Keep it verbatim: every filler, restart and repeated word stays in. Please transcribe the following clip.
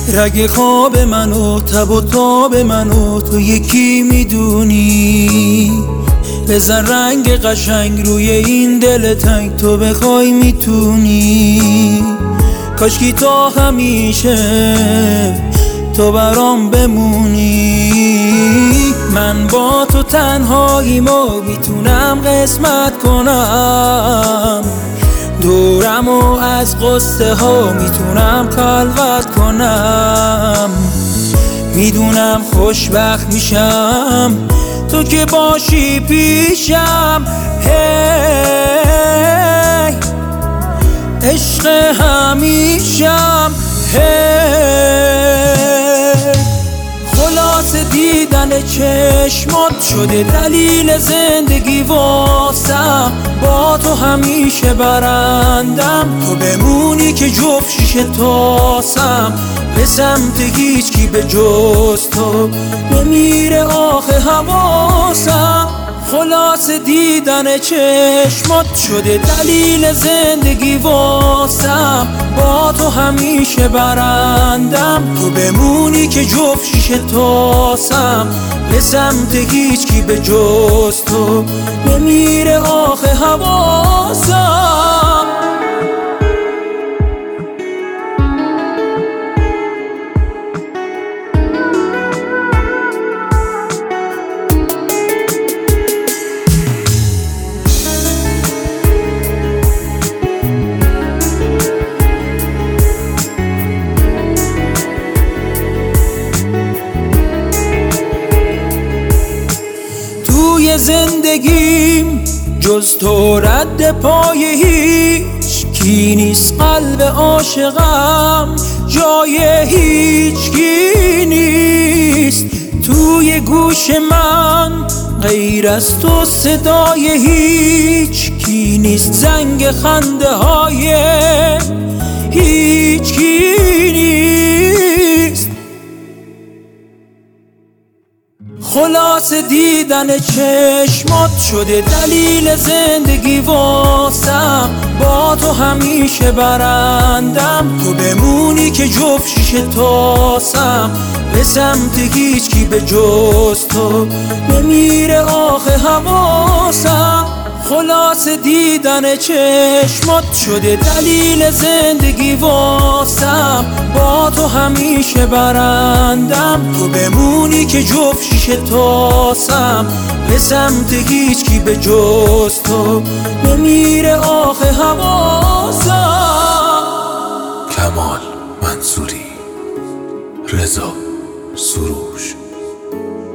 رگ خواب منو تب و تاب منو تو یکی میدونی. بزن رنگ قشنگ روی این دل تنگ، تو بخوای میتونی. کاشکی تا همیشه تو برام بمونی. من با تو تنهاییمو میتونم قسمت کنم، دورمو از قصه ها میتونم خلوت کنم. میدونم خوشبخت میشم تو که باشی پیشم. هی عشق همیشم. هی خلاص دیدن چشمات شده دلیل زندگی واسم. با تو همیشه برندم، تو بمونی که جفت شیشه تاسم. به سمت هیچ کی به جز تو نمیره آخه حواسم. خلاص دیدن چشمات شده دلیل زندگی واسم. با تو همیشه برندم، تو بمونی که جفت شیشه تاسم. به سمت هیچ کی به جز تو نمیره آخه حواسم. توی زندگیم جز تو رد پای هیچ کی نیست. قلب عاشقم جای هیچ کی نیست. توی گوش من غیر از تو صدای هیچ کی نیست. زنگ خنده های هیچ کی نیست. خلاص دیدن چشمات شده دلیل زندگی واسم. با تو همیشه برندم، تو بمونی که جفت شیشه تاسم. به سمت هیچ کی به جز تو نمیره آخه حواسم. خلاص دیدن چشمات شده دلیل زندگی واسم. با تو همیشه برندم، تو بمونی که جفت شیشه تاسم. به سمت هیچ کی به جز تو نمیره آخه حواسم. کمال منصوری، رضا سروش.